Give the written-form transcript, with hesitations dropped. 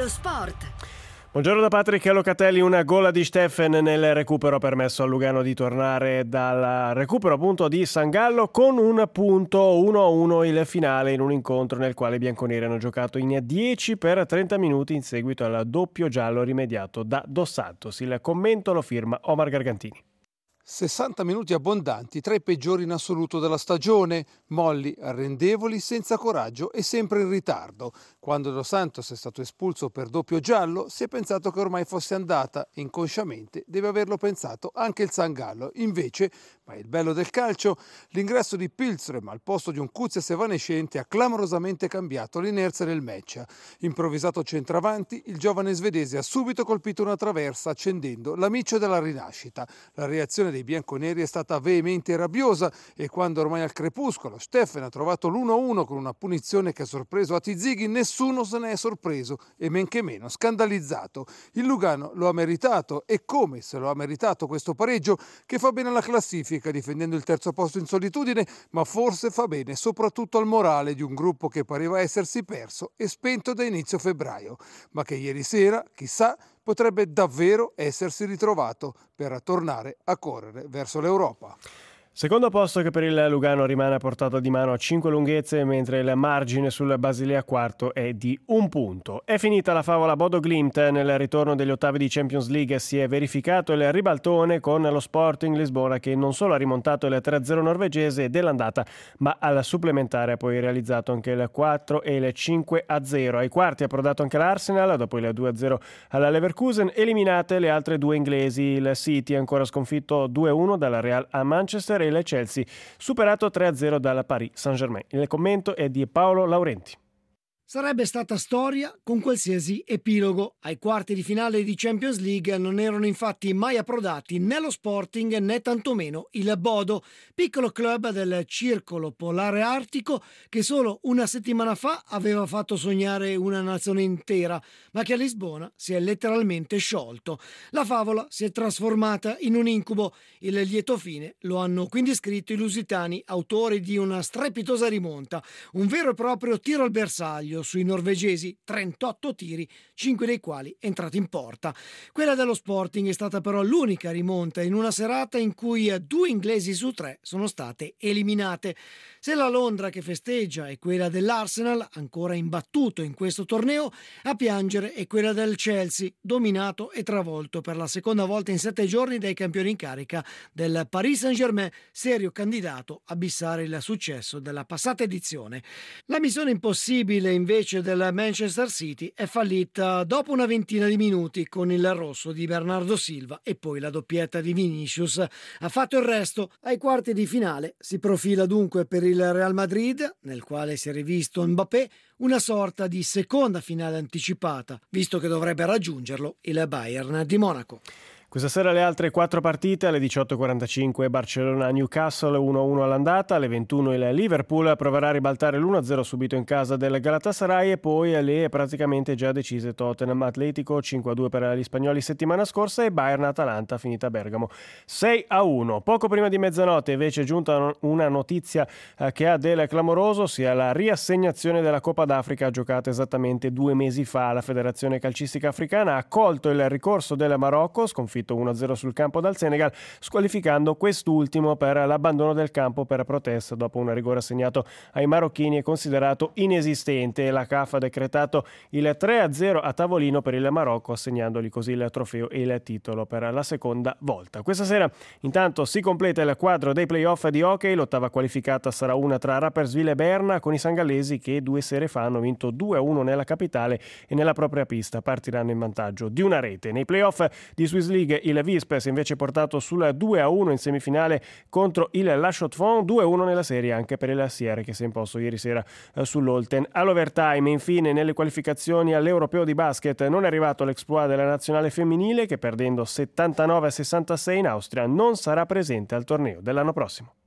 lo sport. Buongiorno da Patrick Locatelli, una gola di Steffen nel recupero ha permesso a Lugano di tornare dal recupero appunto di San Gallo con un punto 1-1 il finale in un incontro nel quale i bianconeri hanno giocato in 10 per 30 minuti in seguito al doppio giallo rimediato da Dos Santos. Il commento lo firma Omar Gargantini. 60 minuti abbondanti, tra i peggiori in assoluto della stagione, molli, arrendevoli, senza coraggio e sempre in ritardo. Quando Dos Santos è stato espulso per doppio giallo, si è pensato che ormai fosse andata. Inconsciamente deve averlo pensato anche il San Gallo. Invece, ma è il bello del calcio, l'ingresso di Pilström al posto di un Kuzias evanescente ha clamorosamente cambiato l'inerzia del match. Improvvisato centravanti, il giovane svedese ha subito colpito una traversa accendendo l'amicio della rinascita. La reazione dei bianconeri è stata veemente e rabbiosa e quando ormai al crepuscolo Steffen ha trovato l'1-1 con una punizione che ha sorpreso Atizighi, nessuno se ne è sorpreso e men che meno scandalizzato. Il Lugano lo ha meritato e come se lo ha meritato questo pareggio che fa bene alla classifica difendendo il terzo posto in solitudine, ma forse fa bene soprattutto al morale di un gruppo che pareva essersi perso e spento da inizio febbraio, ma che ieri sera, chissà, potrebbe davvero essersi ritrovato per tornare a correre verso l'Europa. Secondo posto che per il Lugano rimane a portata di mano a 5 lunghezze, mentre il margine sul Basilea quarto è di 1 punto. È finita la favola Bodo-Glimt. Nel ritorno degli ottavi di Champions League si è verificato il ribaltone con lo Sporting Lisbona che non solo ha rimontato il 3-0 norvegese dell'andata, ma al supplementare ha poi realizzato anche il 4 e il 5-0. Ai quarti ha approdato anche l'Arsenal dopo il 2-0 alla Leverkusen, eliminate le altre due inglesi. Il City è ancora sconfitto 2-1 dalla Real a Manchester e il Chelsea superato 3-0 dalla Paris Saint-Germain. Il commento è di Paolo Laurenti. Sarebbe stata storia con qualsiasi epilogo. Ai quarti di finale di Champions League non erano infatti mai approdati né lo Sporting né tantomeno il Bodo, piccolo club del circolo polare artico che solo una settimana fa aveva fatto sognare una nazione intera, ma che a Lisbona si è letteralmente sciolto. La favola si è trasformata in un incubo. Il lieto fine lo hanno quindi scritto i lusitani, autori di una strepitosa rimonta, un vero e proprio tiro al bersaglio sui norvegesi, 38 tiri, 5 dei quali entrati in porta. Quella dello Sporting è stata però l'unica rimonta in una serata in cui 2 inglesi su 3 sono state eliminate. Se la Londra che festeggia è quella dell'Arsenal, ancora imbattuto in questo torneo, a piangere è quella del Chelsea, dominato e travolto per la seconda volta in 7 giorni dai campioni in carica del Paris Saint-Germain, serio candidato a bissare il successo della passata edizione. La missione impossibile invece del Manchester City è fallita dopo una ventina di minuti con il rosso di Bernardo Silva e poi la doppietta di Vinicius. Ha fatto il resto. Ai quarti di finale si profila dunque per il Real Madrid, nel quale si è rivisto Mbappé, una sorta di seconda finale anticipata, visto che dovrebbe raggiungerlo il Bayern di Monaco. Questa sera le altre 4 partite: alle 18.45 Barcellona-Newcastle 1-1 all'andata, alle 21 il Liverpool proverà a ribaltare l'1-0 subito in casa del Galatasaray e poi le praticamente già decise Tottenham-Atletico 5-2 per gli spagnoli settimana scorsa e Bayern-Atalanta finita a Bergamo 6-1. Poco prima di mezzanotte invece è giunta una notizia che ha del clamoroso, sia la riassegnazione della Coppa d'Africa giocata esattamente 2 mesi fa. La Federazione Calcistica Africana ha accolto il ricorso del Marocco, sconfitto 1-0 sul campo dal Senegal, squalificando quest'ultimo per l'abbandono del campo per protesta dopo un rigore assegnato ai marocchini e considerato inesistente. La CAF ha decretato il 3-0 a tavolino per il Marocco, assegnandogli così il trofeo e il titolo per la seconda volta. Questa sera intanto si completa il quadro dei playoff di hockey. L'ottava qualificata sarà una tra Rapperswil e Berna, con i sangallesi che 2 sere fa hanno vinto 2-1 nella capitale e nella propria pista partiranno in vantaggio di una rete. Nei playoff di Swiss League il Visp si è invece portato sul 2-1 in semifinale contro il La Chaux-de-Fonds, 2-1 nella serie anche per il Sierre che si è imposto ieri sera sull'Olten all'overtime. Infine nelle qualificazioni all'Europeo di basket non è arrivato l'exploit della nazionale femminile che perdendo 79-66 in Austria non sarà presente al torneo dell'anno prossimo.